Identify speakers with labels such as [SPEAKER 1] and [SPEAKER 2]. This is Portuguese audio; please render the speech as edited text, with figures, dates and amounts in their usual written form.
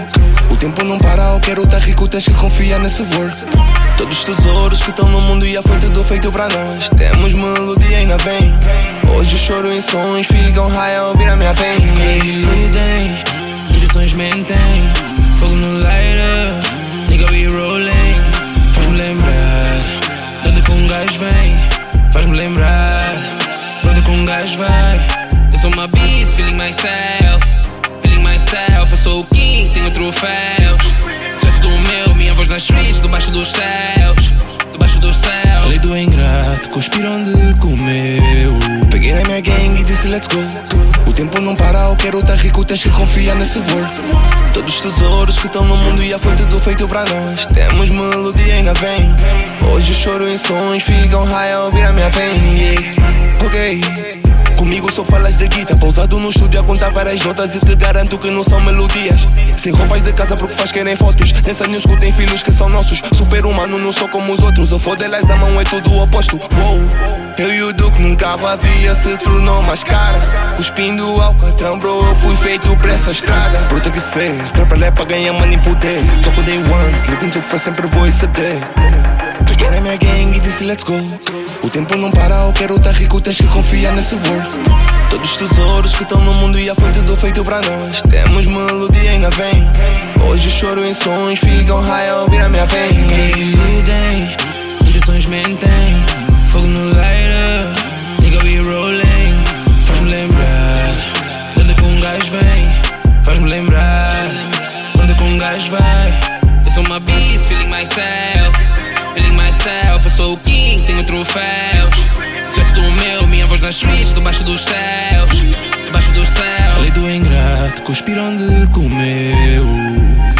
[SPEAKER 1] O tempo não para, eu quero tá rico, tens que confiar nesse word. Todos os tesouros que estão no mundo já foi tudo feito pra nós. Temos melodia e ainda vem. Hoje choro em sonhos, ficam high a ouvir a minha pain.
[SPEAKER 2] Iludem, direções mentem. Fogo no lighter, nigga we rolling. Faz-me lembrar de onde que um gajo vem. Faz-me lembrar de onde que um gajo vai. Eu sou uma beast, feeling myself. Feeling myself, eu sou o king, tenho troféus. Certo do meu, minha voz nas streets, debaixo dos céus. Debaixo dos céus. Falei do ingrato, cuspiram onde comeu.
[SPEAKER 1] Peguei na minha gang e disse let's go. O tempo não para, eu quero tá rico, tens que confiar nesse word. Todos os tesouros que estão no mundo já foi tudo feito pra nós. Temos melodia e ainda vem. Hoje choro em sonhos, ficam high a ouvir a minha pain. Yeah. Ok, comigo só falas de guita. Pousado no estúdio a contar várias notas e te garanto que não são melodias. Sem roupas de casa porque faz querem fotos. Nessa new school tem filhos que são nossos. Super humano, não sou como os outros. O fodelas a mão é tudo o oposto. Uou. Eu e o Duke num carro havia se tornou mais cara. Cuspindo alcatrão, bro, eu fui feito pra essa estrada. Bruta que ser, trapalhar é pra ganhar money e poder. Toco day ones, living to foi sempre vou exceder. Peguei na minha gang e disse let's go. O tempo não para, eu quero tá rico, tens que confiar nesse word. Todos os tesouros que estão no mundo já foi tudo feito pra nós. Temos melodia e ainda vem. Hoje choro em sonhos, ficam high a ouvir a minha pain.
[SPEAKER 2] Iludem, direções mentem. Fogo no lighter, nigga we rolling. Faz-me lembrar de onde que um gajo vem. Faz-me lembrar de onde que um gajo vai. Eu sou uma beast, feeling myself. Feeling myself, eu sou o king, tenho troféus. Certo do meu, minha voz nas streets, debaixo dos céus. Debaixo dos céus. Falei do ingrato, cuspiram onde comeu.